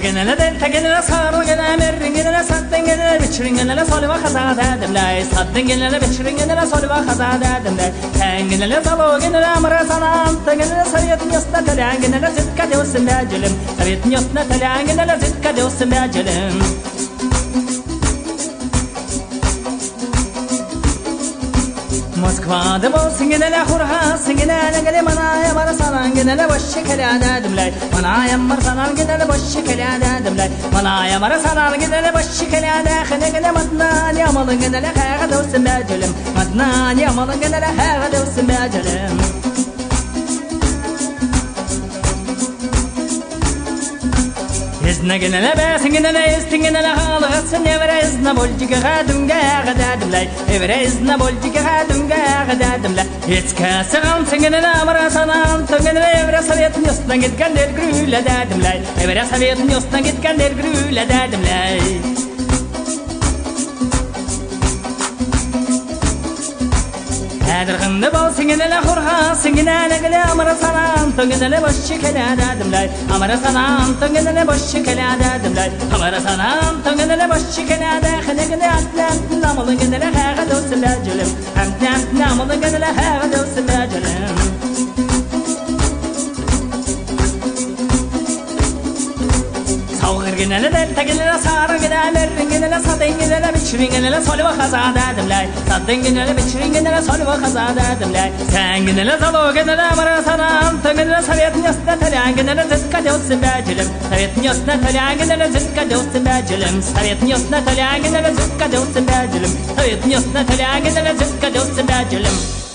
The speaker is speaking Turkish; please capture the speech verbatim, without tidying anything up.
genele del genele sarı genele merrin genele sattın genele biçirin genele solva kaza dedim lay sattın genele biçirin genele solva kaza dedim lay sen genele salo genele amra sana genele sarıyatın yasna talen genele zitka devsin becelim sarıyatın yasna talen genele zitka devsin becelim Moskva'da bolsun genele hurhasın genele gele manaya var sanan genele boş şekeri dedim lay manaya var sanan genele boş şekeri dedim lay manaya var sanan genele boş şekeri de gele madnan yamalın genele haga dolsun becelim madnan yamalın genele haga dolsun becelim İzne genele besin genele istin genele halırsın evre izne bolcika kadunga dedim lay evre izne bolcika kadunga dedim lay hiç kası kalsın genele amara sanan genele evre savyatın yostan gitken der grüle dedim lay evre savyatın yostan gitken der grüle dedim lay Erginde bolsun genele hurhasın genele gele amara sanan genele boş şekeri dedim lay amara sanan genele boş şekeri dedim lay amara sanan genele boş şekeri de genele atlan namalın genele haga dolsun becelim hem namalın genele haga dolsun becelim genele del genele sarı genele genele sadın genele biçirin genele solva kaza dedim lay sadın genele biçirin genele solva kaza dedim lay sen genele salo genele amara sanan genele savyatın yasna talen genele zitka devsin becelim savyatın yasna talen genele zitka devsin becelim savyatın yasna talen genele zitka devsin becelim savyatın yasna talen genele zitka devsin becelim